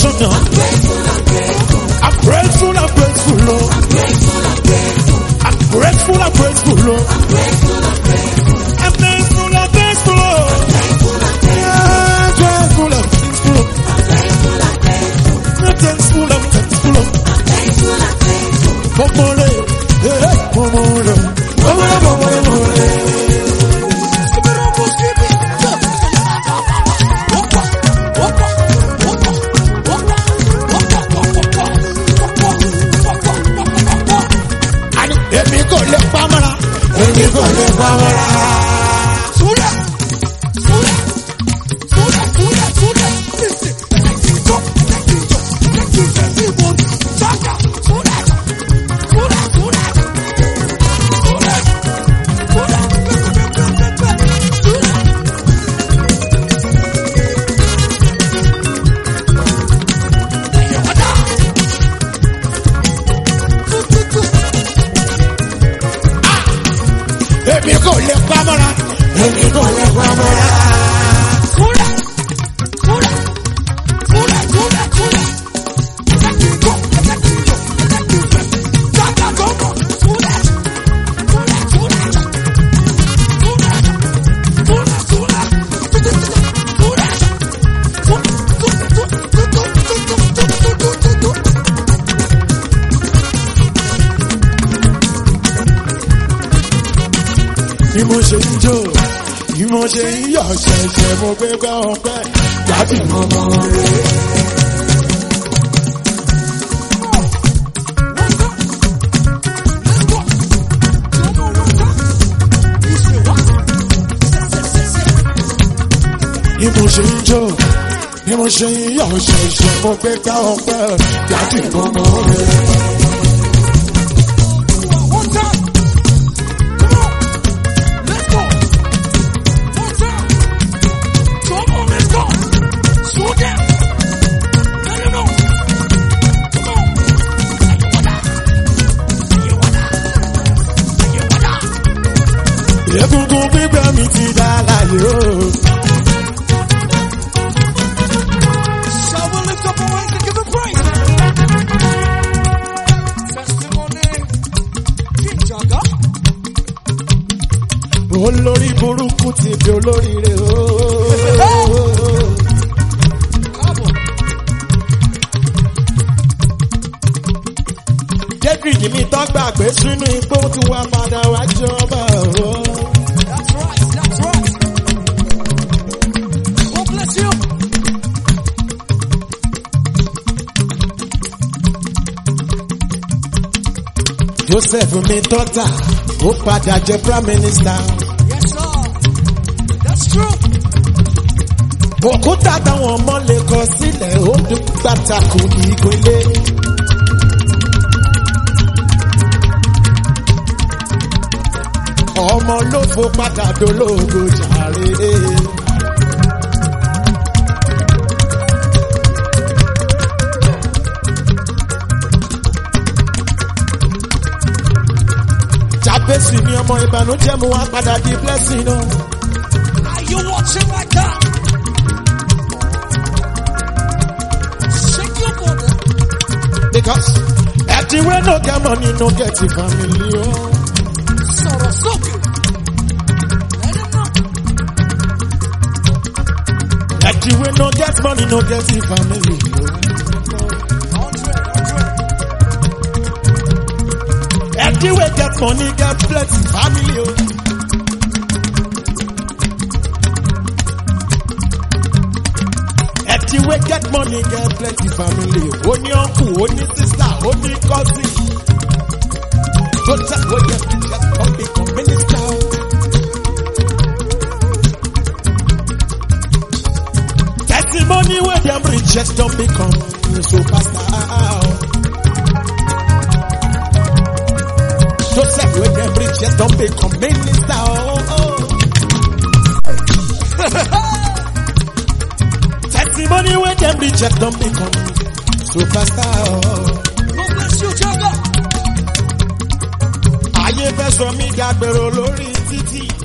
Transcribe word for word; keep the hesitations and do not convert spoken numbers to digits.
appreciation now. I'm grateful, I'm grateful, Lord. I'm grateful, I'm grateful, Lord. I'm thankful, I'm thankful, Lord. Yeah, grateful, I'm thankful, Lord. I'm thankful, I'm thankful, Lord. Momole, yeah, momole, momole, momole, momole. Èmi kò lè pamọ́ra, èmi kò lè pamọ́ra. Súlẹ̀, súlẹ̀, súlẹ̀, súlẹ̀, súlẹ̀. Listen, ẹ̀kíjọ́, ẹ̀kíjọ́, ẹ̀kíjọ́ sí ìbò ṣáàkà. Súlẹ̀, súlẹ̀, súlẹ̀, súlẹ̀, súlẹ̀, pẹ́pẹ́pẹ́pẹ́pẹ́, súlẹ̀. Ẹ̀yẹ̀ wọ́dà. Tútútú. Èmi kò lè pamọ́ra, èmi kò lè pamọ́ra. Súlẹ̀, súlẹ̀, súlẹ̀, súlẹ̀, súlẹ̀. Ẹ̀kíjọ́, ẹ̀kíjọ́, ẹ̀kíjọ́. Jájà gbọ́ngàn. Súlẹ̀, súlẹ̀, súlẹ̀. Súlẹ̀, súlẹ̀, súlẹ̀. Tútútú, súlẹ̀. Tútútútútútútútútútútútútú. Bí mo ṣe ń jó, bí mo ṣe ń yọ̀ ṣẹ̀ṣẹ̀ mo gbé gbá ọpẹ́ jáde mọ́mọ́ rẹ̀. Bí mo ṣe ń jó, bí mo ṣe ń yọ̀ ṣẹ̀ṣẹ̀ mo gbé gbá ọpẹ́ jáde mọ́mọ́ rẹ̀. Egungun gbígbẹ́ mi ti dá láyé o. Shall we lift up our hands and give him praise? Testimony. King Jaga. Olórí burúkú ti di olóríire o. David mi tó gbàgbé sínú igbó tí wọ́n padà wá jọba o. That's right, that's right. God bless you. Joseph mi tọ́ta, ó padà jẹ prime minister. Yes sir, that's true. Òkúta táwọn ọmọ lè kọ sílẹ̀ ó dún gbàtàkù ní ìpínlẹ̀. Ọmọ ló fò padà dológo jàre. Jábésì ni ọmọ ìbànújẹ́ mú wá padà di blessing náà. Are you watching like that? Shake your body. Because everywhere no get money, no get the family. Oh. Sọ̀rọ̀ sókè. Let him know. Everywhere no get money, no get the family. Everywhere get money, get plenty family. Oh. Everywhere get money, get plenty family. Only uncle, only sister, only cousin. Don't just go get just come become minister. Testimony where them riches don't become superstar. Joseph where them riches don't become minister. Testimony where them riches don't become superstar. God bless you, Jaga. Ayé fẹ́ sọ mí dàgbèrò lórí títì.